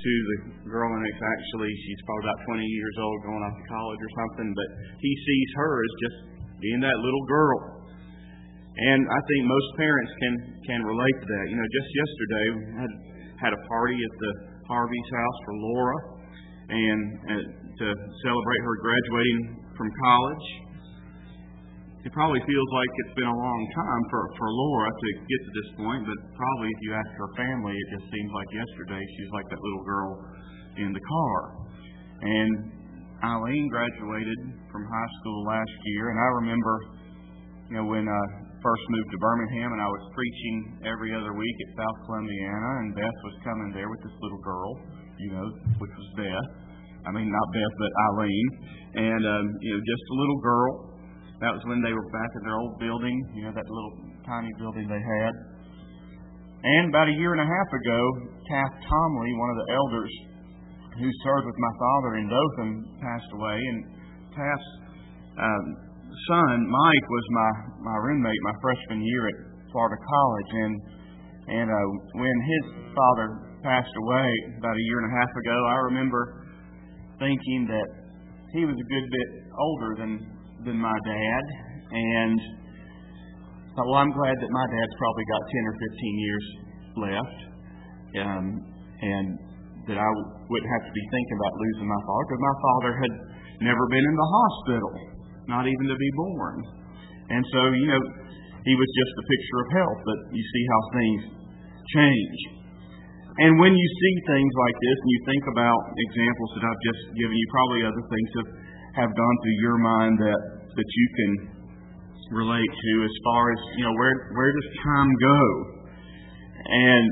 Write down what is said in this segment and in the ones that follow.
to the girl, and it's actually, she's probably about 20 years old, going off to college or something, but he sees her as just being that little girl. And I think most parents can relate to that. Just yesterday, we had a party at the Harvey's house for Laura, and to celebrate her graduating from college. It probably feels like it's been a long time for Laura to get to this point, but probably if you ask her family, it just seems like yesterday. She's like that little girl in the car. And Eileen graduated from high school last year, and I remember, when I first moved to Birmingham, and I was preaching every other week at South Columbiana, and Beth was coming there with this little girl, which was Beth. I mean, not Beth, but Eileen. And, just a little girl. That was when they were back in their old building, that little tiny building they had. And about a year and a half ago, Taft Tomley, one of the elders who served with my father in Dothan, passed away. And Taft's son, Mike, was my roommate my freshman year at Florida College. And when his father passed away about a year and a half ago, I remember thinking that he was a good bit older than my dad, and thought, well, I'm glad that my dad's probably got 10 or 15 years left, and that I wouldn't have to be thinking about losing my father, because my father had never been in the hospital, not even to be born. And so, he was just a picture of health, but you see how things change. And when you see things like this, and you think about examples that I've just given you, probably other things have gone through your mind that you can relate to, as far as where does time go? And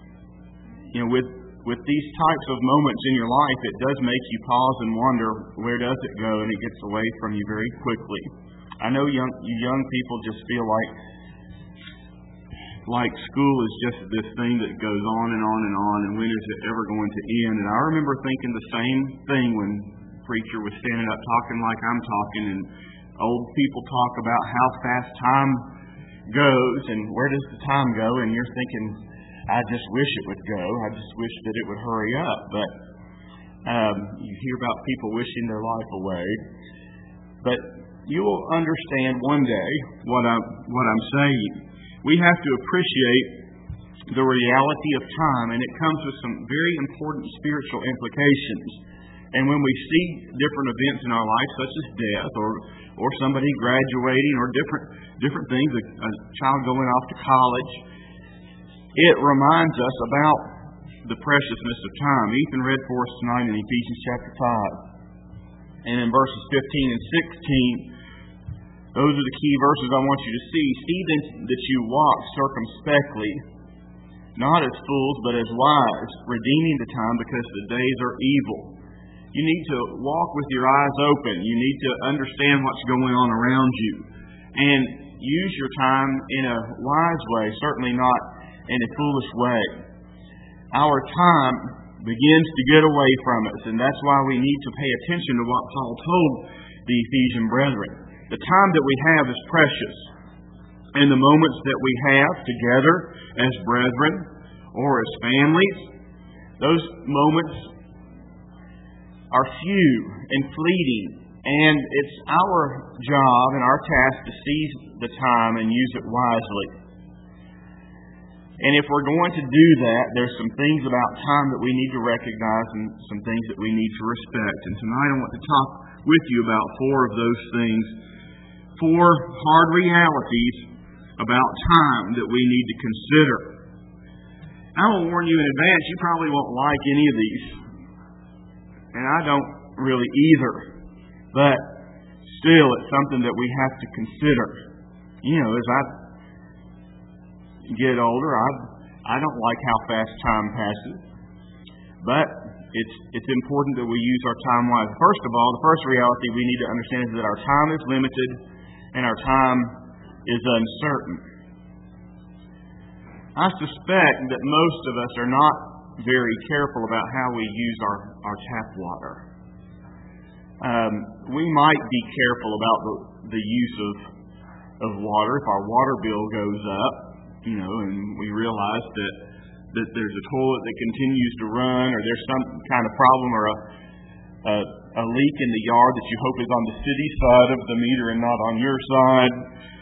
with these types of moments in your life, it does make you pause and wonder, where does it go? And it gets away from you very quickly. I know you young people just feel like school is just this thing that goes on and on and on, and when is it ever going to end? And I remember thinking the same thing when preacher was standing up talking like I'm talking, and old people talk about how fast time goes and where does the time go, and you're thinking, I just wish it would go. I just wish that it would hurry up. But you hear about people wishing their life away. But you will understand one day what I'm saying. We have to appreciate the reality of time, and it comes with some very important spiritual implications. And when we see different events in our life, such as death or somebody graduating or different things, a child going off to college, it reminds us about the preciousness of time. Ethan read for us tonight in Ephesians chapter 5. And in verses 15 and 16, those are the key verses I want you to see. See then that you walk circumspectly, not as fools, but as wise, redeeming the time, because the days are evil. You need to walk with your eyes open. You need to understand what's going on around you. And use your time in a wise way, certainly not in a foolish way. Our time begins to get away from us, and that's why we need to pay attention to what Paul told the Ephesian brethren. The time that we have is precious. And the moments that we have together as brethren or as families, those moments are few and fleeting, and it's our job and our task to seize the time and use it wisely. And if we're going to do that, there's some things about time that we need to recognize and some things that we need to respect. And tonight I want to talk with you about four of those things, four hard realities about time that we need to consider. I will warn you in advance, you probably won't like any of these. And I don't really either. But still, it's something that we have to consider. As I get older, I don't like how fast time passes. But it's important that we use our time wisely. First of all, the first reality we need to understand is that our time is limited and our time is uncertain. I suspect that most of us are not very careful about how we use our tap water. We might be careful about the use of water if our water bill goes up, and we realize that there's a toilet that continues to run, or there's some kind of problem, or a leak in the yard that you hope is on the city side of the meter and not on your side.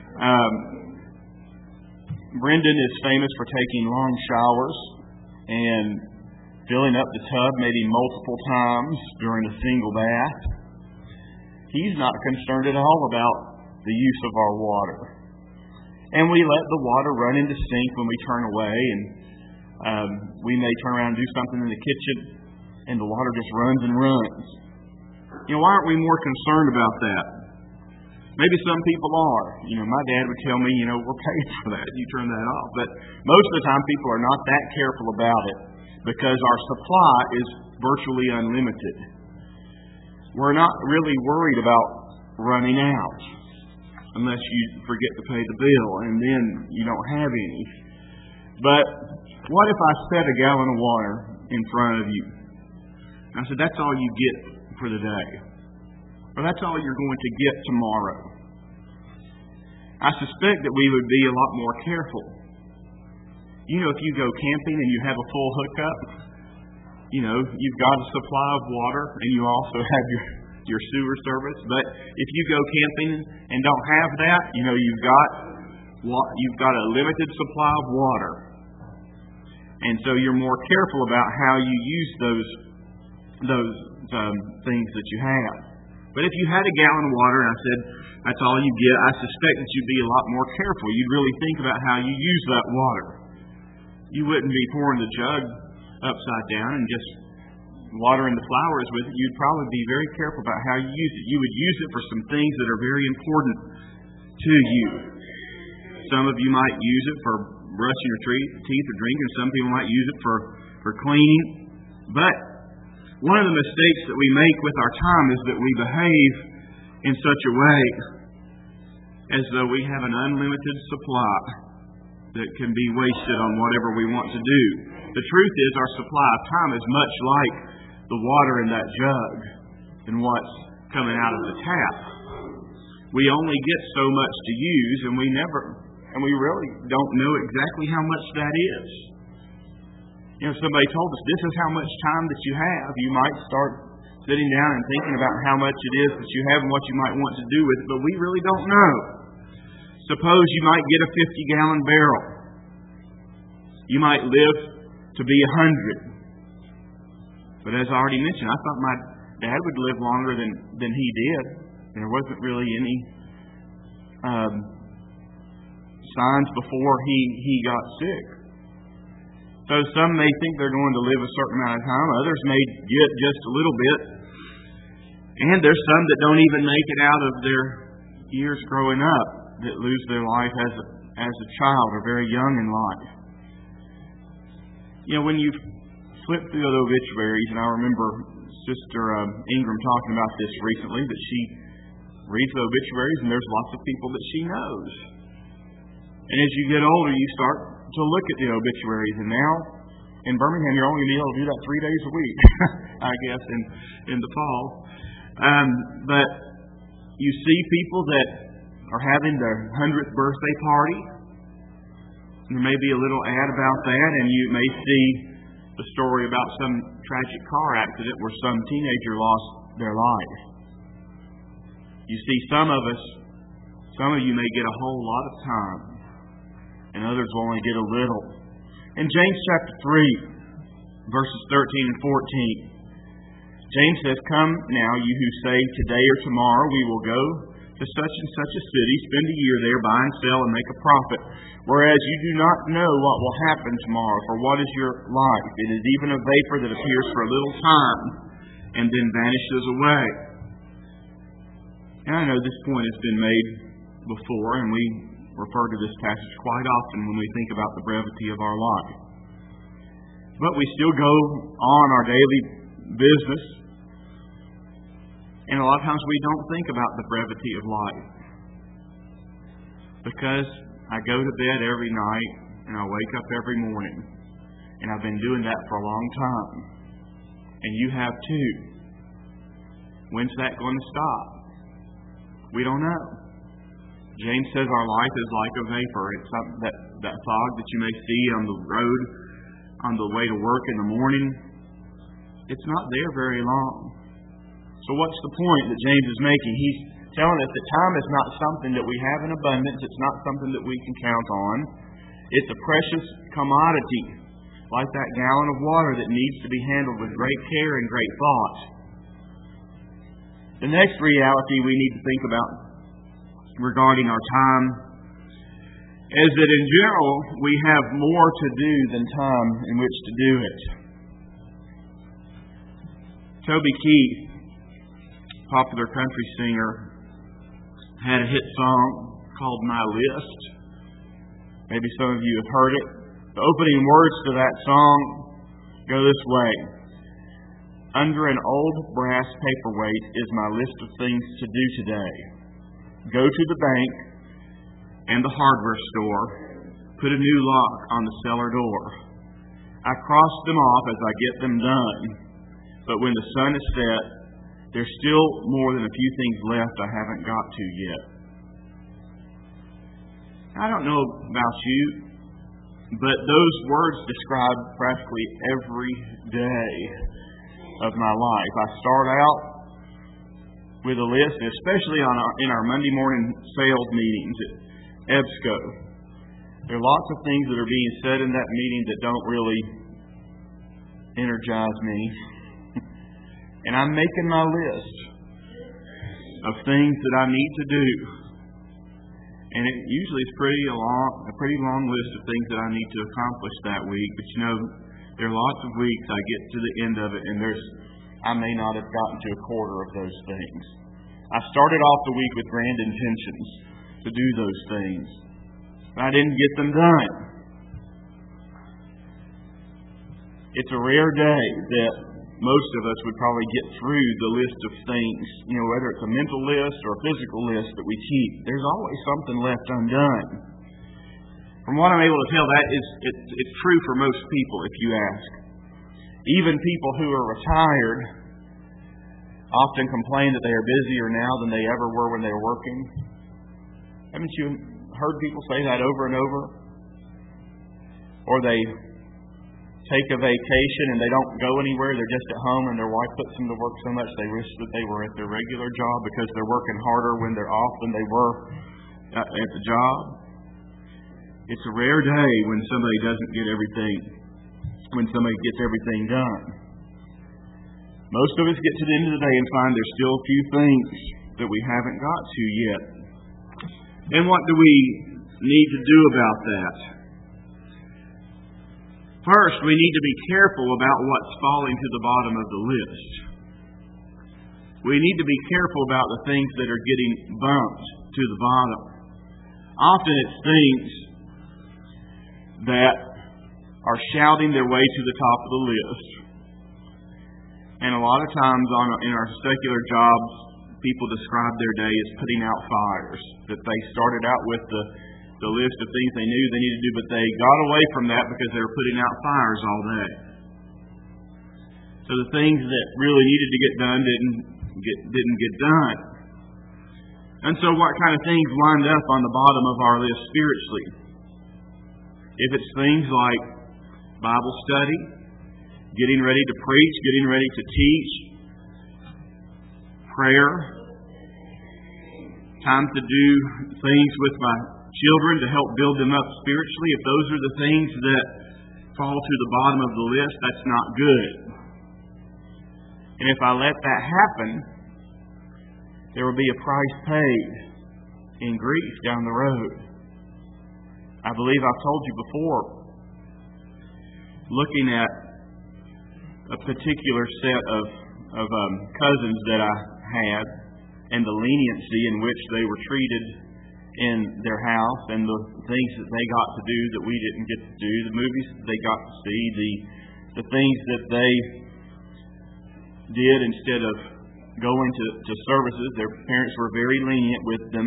Brendan is famous for taking long showers and filling up the tub maybe multiple times during a single bath. He's not concerned at all about the use of our water. And we let the water run into sink when we turn away, and we may turn around and do something in the kitchen, and the water just runs and runs. Why aren't we more concerned about that? Maybe some people are. My dad would tell me, we're paid for that. You turn that off. But most of the time people are not that careful about it because our supply is virtually unlimited. We're not really worried about running out unless you forget to pay the bill and then you don't have any. But what if I set a gallon of water in front of you? I said, that's all you get for the day. Or that's all you're going to get tomorrow. I suspect that we would be a lot more careful. If you go camping and you have a full hookup, you've got a supply of water and you also have your sewer service. But if you go camping and don't have that, you've got a limited supply of water. And so you're more careful about how you use those things that you have. But if you had a gallon of water and I said, that's all you get, I suspect that you'd be a lot more careful. You'd really think about how you use that water. You wouldn't be pouring the jug upside down and just watering the flowers with it. You'd probably be very careful about how you use it. You would use it for some things that are very important to you. Some of you might use it for brushing your teeth or drinking. Some people might use it for cleaning. But one of the mistakes that we make with our time is that we behave in such a way as though we have an unlimited supply that can be wasted on whatever we want to do. The truth is our supply of time is much like the water in that jug and what's coming out of the tap. We only get so much to use, and we really don't know exactly how much that is. Somebody told us, this is how much time that you have. You might start sitting down and thinking about how much it is that you have and what you might want to do with it, but we really don't know. Suppose you might get a 50-gallon barrel. You might live to be 100. But as I already mentioned, I thought my dad would live longer than he did. There wasn't really any signs before he got sick. So some may think they're going to live a certain amount of time. Others may get just a little bit. And there's some that don't even make it out of their years growing up, that lose their life as a child or very young in life. When you flip through the obituaries, and I remember Sister Ingram talking about this recently, that she reads the obituaries and there's lots of people that she knows. And as you get older, you start to look at the obituaries. And now, in Birmingham, you're only going to be able to do that 3 days a week, I guess, in the fall. But you see people that are having their 100th birthday party. There may be a little ad about that, and you may see the story about some tragic car accident where some teenager lost their life. You see, some of you may get a whole lot of time, and others will only get a little. In James chapter 3, verses 13 and 14, James says, "Come now, you who say, today or tomorrow we will go to such and such a city, spend a year there, buy and sell, and make a profit. Whereas you do not know what will happen tomorrow. For what is your life? It is even a vapor that appears for a little time and then vanishes away." And I know this point has been made before, and we refer to this passage quite often when we think about the brevity of our life. But we still go on our daily business, and a lot of times we don't think about the brevity of life. Because I go to bed every night and I wake up every morning. And I've been doing that for a long time. And you have too. When's that going to stop? We don't know. James says our life is like a vapor. It's that fog that you may see on the road on the way to work in the morning, it's not there very long. So what's the point that James is making? He's telling us that time is not something that we have in abundance. It's not something that we can count on. It's a precious commodity, like that gallon of water that needs to be handled with great care and great thought. The next reality we need to think about regarding our time is that in general we have more to do than time in which to do it. Toby Keith, popular country singer, had a hit song called My List. Maybe some of you have heard it. The opening words to that song go this way. Under an old brass paperweight is my list of things to do today. Go to the bank and the hardware store. Put a new lock on the cellar door. I cross them off as I get them done. But when the sun is set, there's still more than a few things left I haven't got to yet. I don't know about you, but those words describe practically every day of my life. I start out with a list, especially in our Monday morning sales meetings at EBSCO. There are lots of things that are being said in that meeting that don't really energize me. And I'm making my list of things that I need to do. And it usually is a pretty long list of things that I need to accomplish that week. But there are lots of weeks I get to the end of it and I may not have gotten to a quarter of those things. I started off the week with grand intentions to do those things, but I didn't get them done. It's a rare day that most of us would probably get through the list of things, whether it's a mental list or a physical list that we keep. There's always something left undone. From what I'm able to tell, it's true for most people, if you ask. Even people who are retired often complain that they are busier now than they ever were when they were working. Haven't you heard people say that over and over? Or they take a vacation and they don't go anywhere, they're just at home, and their wife puts them to work so much they wish that they were at their regular job because they're working harder when they're off than they were at the job. It's a rare day when somebody gets everything done. Most of us get to the end of the day and find there's still a few things that we haven't got to yet. And what do we need to do about that? First, we need to be careful about what's falling to the bottom of the list. We need to be careful about the things that are getting bumped to the bottom. Often it's things that are shouting their way to the top of the list. And a lot of times in our secular jobs, people describe their day as putting out fires. That they started out with the list of things they knew they needed to do, but they got away from that because they were putting out fires all day. So the things that really needed to get done didn't get done. And so what kind of things wind up on the bottom of our list spiritually? If it's things like Bible study, getting ready to preach, getting ready to teach, prayer, time to do things with my children to help build them up spiritually, if those are the things that fall to the bottom of the list, that's not good. And if I let that happen, there will be a price paid in grief down the road. I believe I've told you before, looking at a particular set of cousins that I had and the leniency in which they were treated in their house and the things that they got to do that we didn't get to do, the movies that they got to see, the things that they did instead of going to services. Their parents were very lenient with them.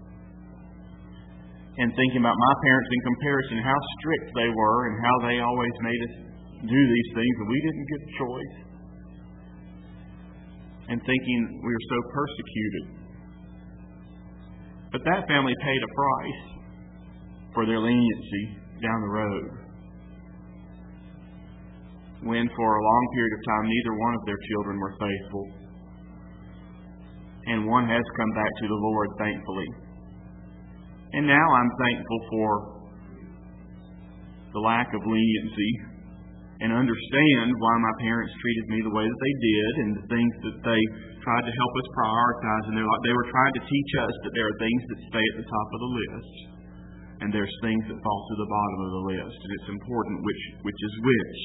And thinking about my parents in comparison, how strict they were and how they always made us do these things and we didn't get a choice. And thinking we were so persecuted. But that family paid a price for their leniency down the road. when for a long period of time neither one of their children were faithful. And one has come back to the Lord, thankfully. And now I'm thankful for the lack of leniency and understand why my parents treated me the way that they did and the things that they tried to help us prioritize. And they were trying to teach us that there are things that stay at the top of the list and there's things that fall to the bottom of the list. And it's important which is which.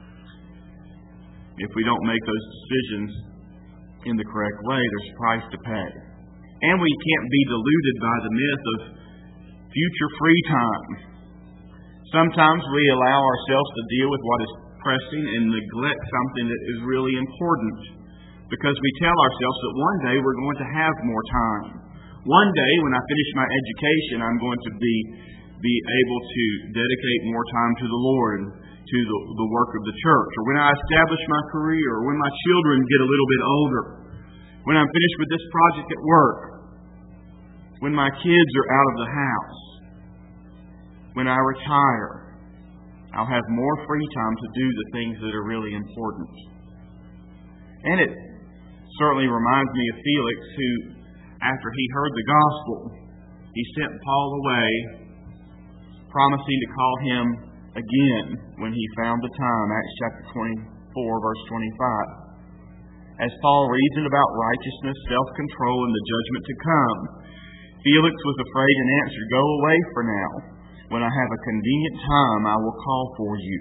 If we don't make those decisions in the correct way, there's a price to pay. And we can't be deluded by the myth of future free time. Sometimes we allow ourselves to deal with what is pressing and neglect something that is really important because we tell ourselves that one day we're going to have more time. One day when I finish my education, I'm going to be able to dedicate more time to the Lord and to the work of the church, or when I establish my career, or when my children get a little bit older, when I'm finished with this project at work, when my kids are out of the house, when I retire, I'll have more free time to do the things that are really important. And it certainly reminds me of Felix, who, after he heard the gospel, he sent Paul away, promising to call him again when he found the time. Acts chapter 24, verse 25. As Paul reasoned about righteousness, self-control, and the judgment to come, Felix was afraid and answered, "Go away for now. When I have a convenient time, I will call for you."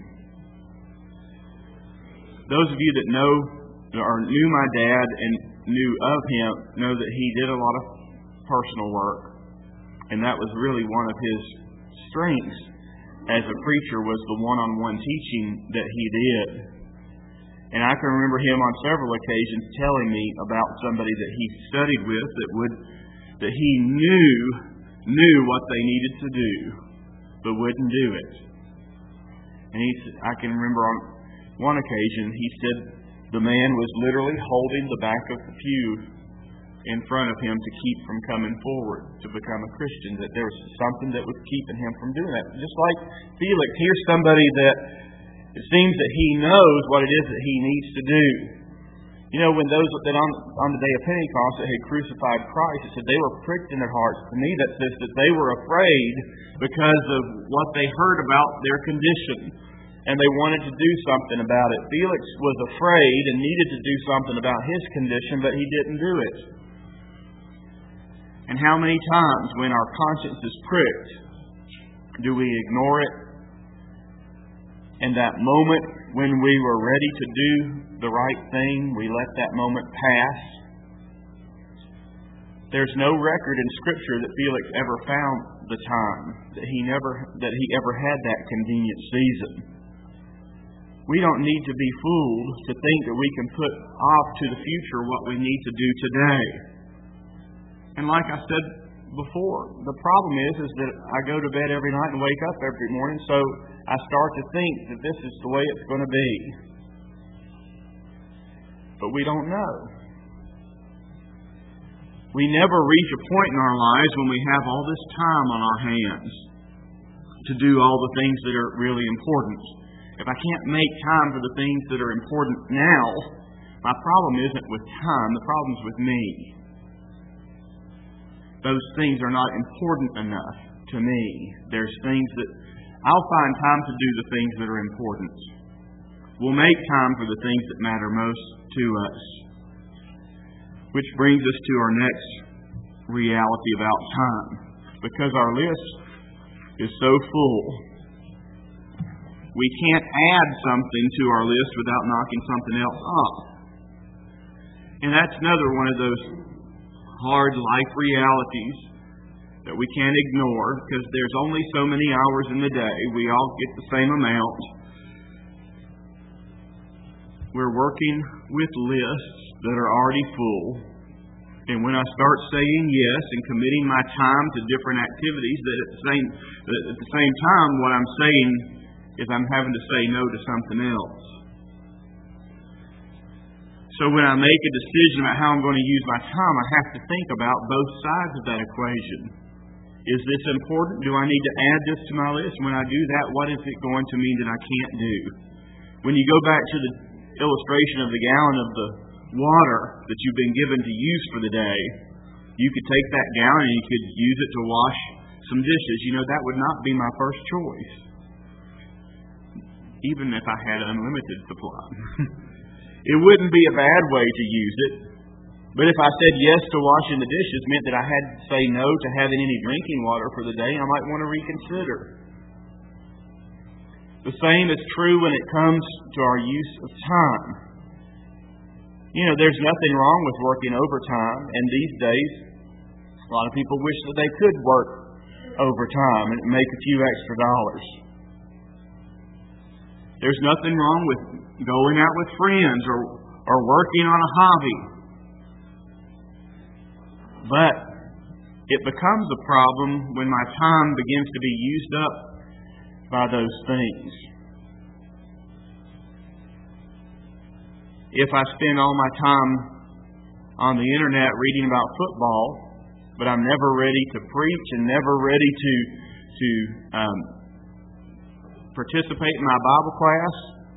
Those of you that know or knew my dad and knew of him know that he did a lot of personal work. And that was really one of his strengths as a preacher, was the one-on-one teaching that he did. And I can remember him on several occasions telling me about somebody that he studied with that he knew what they needed to do, but wouldn't do it. And I can remember on one occasion he said the man was literally holding the back of the pew in front of him to keep from coming forward to become a Christian, that there was something that was keeping him from doing that. Just like Felix, here's somebody that it seems that he knows what it is that he needs to do. You know, when those that on the day of Pentecost that had crucified Christ, it said they were pricked in their hearts. To me, that says that they were afraid because of what they heard about their condition, and they wanted to do something about it. Felix was afraid and needed to do something about his condition, but he didn't do it. And how many times when our conscience is pricked do we ignore it? And that moment when we were ready to do the right thing, we let that moment pass. There's no record in Scripture that Felix ever found the time, that he ever had that convenient season. We don't need to be fooled to think that we can put off to the future what we need to do today. And like I said before, the problem is that I go to bed every night and wake up every morning, so I start to think that this is the way it's going to be. But we don't know. We never reach a point in our lives when we have all this time on our hands to do all the things that are really important. If I can't make time for the things that are important now, my problem isn't with time, the problem's with me. Those things are not important enough to me. There's things that I'll find time to do the things that are important. We'll make time for the things that matter most to us. Which brings us to our next reality about time. Because our list is so full, we can't add something to our list without knocking something else off. And that's another one of those hard life realities that we can't ignore, because there's only so many hours in the day. We all get the same amount. We're working with lists that are already full. And when I start saying yes and committing my time to different activities, that at the same time what I'm saying is I'm having to say no to something else. So when I make a decision about how I'm going to use my time, I have to think about both sides of that equation. Is this important? Do I need to add this to my list? When I do that, what is it going to mean that I can't do? When you go back to the illustration of the gallon of the water that you've been given to use for the day, you could take that gallon and you could use it to wash some dishes. That would not be my first choice, even if I had unlimited supply. It wouldn't be a bad way to use it. But if I said yes to washing the dishes meant that I had to say no to having any drinking water for the day, I might want to reconsider. The same is true when it comes to our use of time. There's nothing wrong with working overtime, and these days, a lot of people wish that they could work overtime and make a few extra dollars. There's nothing wrong with going out with friends or working on a hobby. But it becomes a problem when my time begins to be used up by those things. If I spend all my time on the internet reading about football, but I'm never ready to preach and never ready to participate in my Bible class,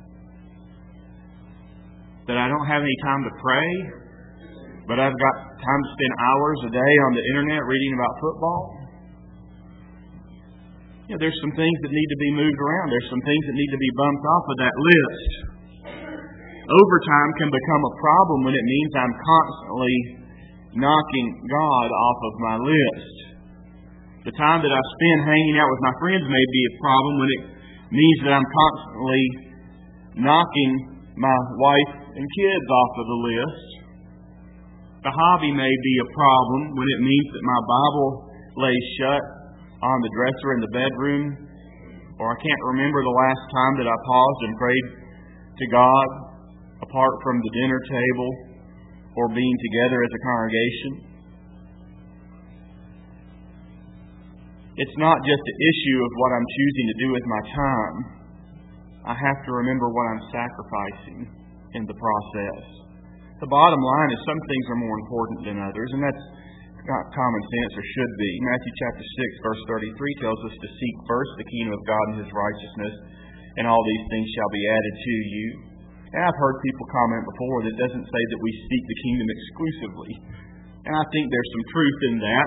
that I don't have any time to pray, but I've got time to spend hours a day on the internet reading about football. There's some things that need to be moved around. There's some things that need to be bumped off of that list. Overtime can become a problem when it means I'm constantly knocking God off of my list. The time that I spend hanging out with my friends may be a problem when it means that I'm constantly knocking my wife and kids off of the list. The hobby may be a problem when it means that my Bible lays shut on the dresser in the bedroom, or I can't remember the last time that I paused and prayed to God apart from the dinner table or being together as a congregation. It's not just an issue of what I'm choosing to do with my time. I have to remember what I'm sacrificing in the process. The bottom line is some things are more important than others, and that's not common sense, or should be. Matthew chapter 6, verse 33 tells us to seek first the kingdom of God and His righteousness, and all these things shall be added to you. And I've heard people comment before that doesn't say that we seek the kingdom exclusively. And I think there's some truth in that.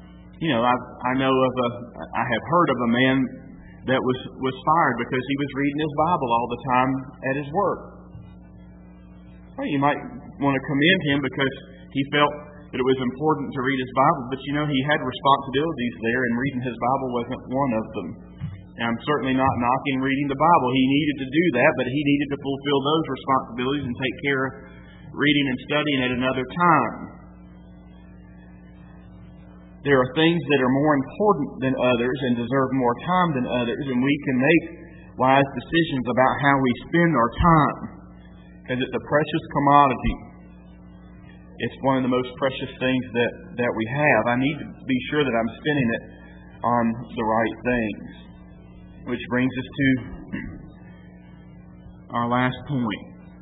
I have heard of a man that was fired because he was reading his Bible all the time at his work. Well, you might want to commend him because he felt that it was important to read his Bible, but he had responsibilities there, and reading his Bible wasn't one of them. And I'm certainly not knocking reading the Bible. He needed to do that, but he needed to fulfill those responsibilities and take care of reading and studying at another time. There are things that are more important than others and deserve more time than others, and we can make wise decisions about how we spend our time, because it's a precious commodity. It's one of the most precious things that we have. I need to be sure that I'm spending it on the right things. Which brings us to our last point.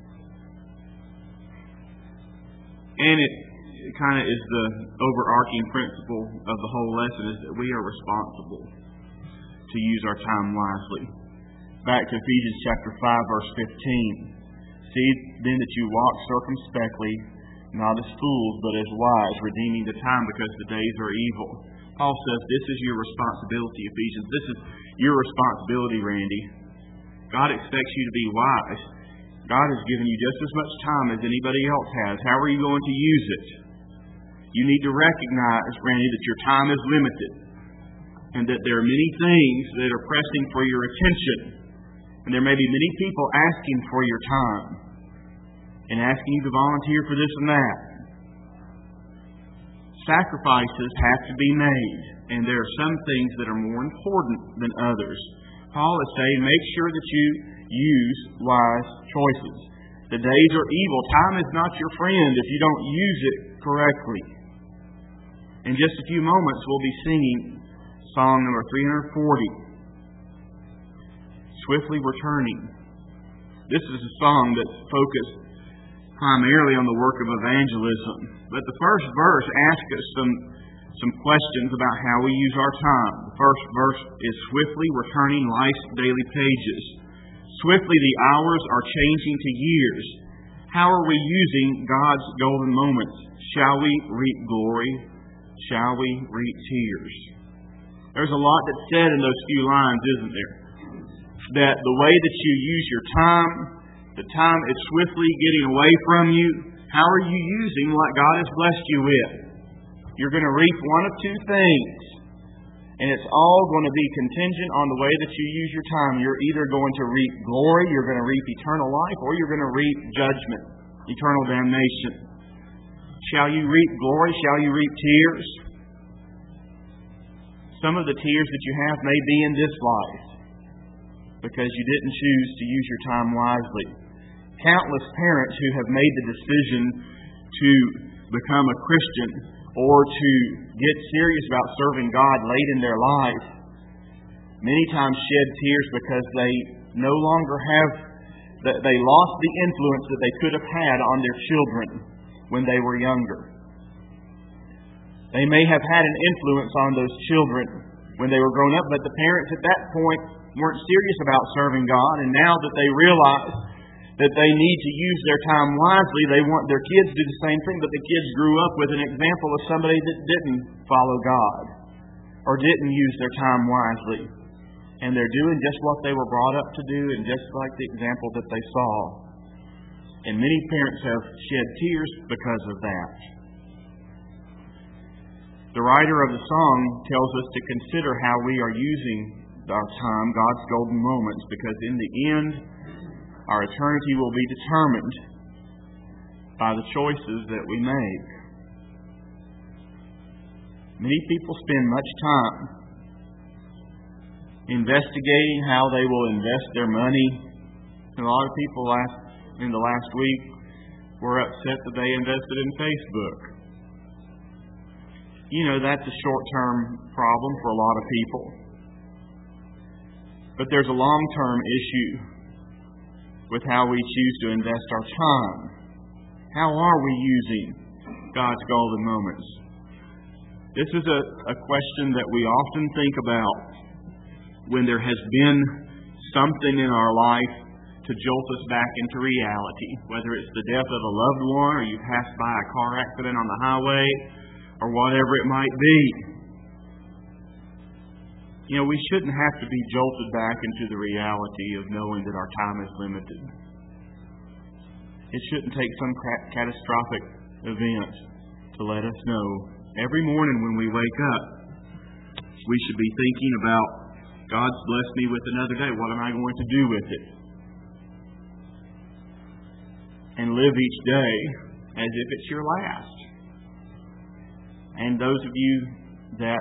And it kind of is the overarching principle of the whole lesson, is that we are responsible to use our time wisely. Back to Ephesians chapter 5, verse 15. See then that you walk circumspectly, not as fools, but as wise, redeeming the time because the days are evil. Paul says this is your responsibility, Ephesians. This is your responsibility, Randy. God expects you to be wise. God has given you just as much time as anybody else has. How are you going to use it? You need to recognize, Randy, that your time is limited and that there are many things that are pressing for your attention. And there may be many people asking for your time and asking you to volunteer for this and that. Sacrifices have to be made, and there are some things that are more important than others. Paul is saying, make sure that you use wise choices. The days are evil. Time is not your friend if you don't use it correctly. In just a few moments, we'll be singing song number 340, Swiftly Returning. This is a song that's focused primarily on the work of evangelism. But the first verse asks us some questions about how we use our time. The first verse is swiftly returning life's daily pages. Swiftly the hours are changing to years. How are we using God's golden moments? Shall we reap glory? Shall we reap tears? There's a lot that's said in those few lines, isn't there? That the way that you use your time, the time is swiftly getting away from you. How are you using what God has blessed you with? You're going to reap one of two things. And it's all going to be contingent on the way that you use your time. You're either going to reap glory, you're going to reap eternal life, or you're going to reap judgment, eternal damnation. Shall you reap glory? Shall you reap tears? Some of the tears that you have may be in this life because you didn't choose to use your time wisely. Countless parents who have made the decision to become a Christian or to get serious about serving God late in their life, many times shed tears because they no longer they lost the influence that they could have had on their children when they were younger. They may have had an influence on those children when they were grown up, but the parents at that point weren't serious about serving God, and now that they realize that they need to use their time wisely, they want their kids to do the same thing, but the kids grew up with an example of somebody that didn't follow God or didn't use their time wisely. And they're doing just what they were brought up to do and just like the example that they saw. And many parents have shed tears because of that. The writer of the song tells us to consider how we are using our time, God's golden moments, because in the end, our eternity will be determined by the choices that we make. Many people spend much time investigating how they will invest their money. And a lot of people in the last week were upset that they invested in Facebook. You know, that's a short-term problem for a lot of people. But there's a long-term issue with how we choose to invest our time. How are we using God's golden moments? This is a question that we often think about when there has been something in our life to jolt us back into reality, whether it's the death of a loved one, or you pass by a car accident on the highway, or whatever it might be. You know, we shouldn't have to be jolted back into the reality of knowing that our time is limited. It shouldn't take some catastrophic event to let us know. Every morning when we wake up, we should be thinking about, God's blessed me with another day. What am I going to do with it? And live each day as if it's your last. And those of you that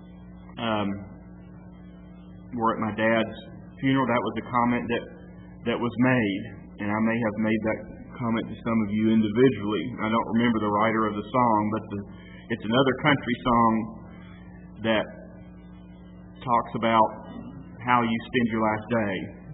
were at my dad's funeral, that was a comment that was made. And I may have made that comment to some of you individually. I don't remember the writer of the song, but it's another country song that talks about how you spend your last day.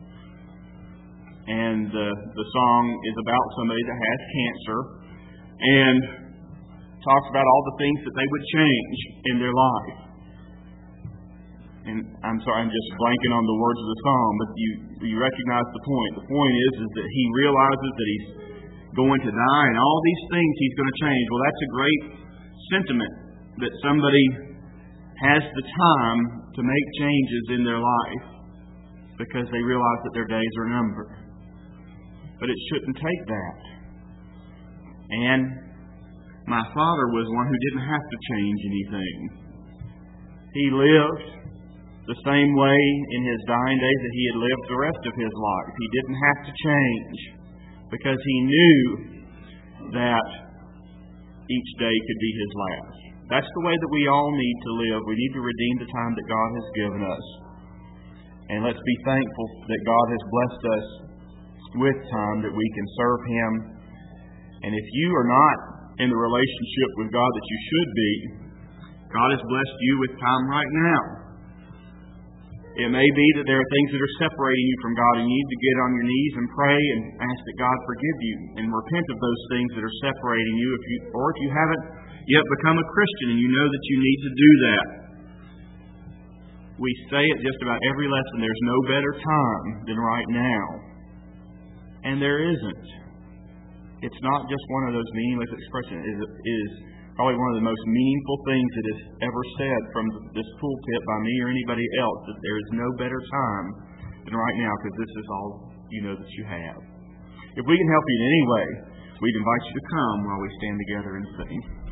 And the song is about somebody that has cancer and talks about all the things that they would change in their life. And I'm sorry, I'm just blanking on the words of the song, but you recognize the point. The point is that he realizes that he's going to die and all these things he's going to change. Well, that's a great sentiment that somebody has the time to make changes in their life because they realize that their days are numbered. But it shouldn't take that. And my father was one who didn't have to change anything. He lived the same way in his dying days that he had lived the rest of his life. He didn't have to change because he knew that each day could be his last. That's the way that we all need to live. We need to redeem the time that God has given us. And let's be thankful that God has blessed us with time that we can serve Him. And if you are not in the relationship with God that you should be, God has blessed you with time right now. It may be that there are things that are separating you from God, and you need to get on your knees and pray and ask that God forgive you and repent of those things that are separating you. Or if you haven't yet become a Christian and you know that you need to do that. We say it just about every lesson. There's no better time than right now. And there isn't. It's not just one of those meaningless expressions. It is probably one of the most meaningful things that is ever said from this pulpit by me or anybody else, that there is no better time than right now, because this is all you know that you have. If we can help you in any way, we'd invite you to come while we stand together and sing.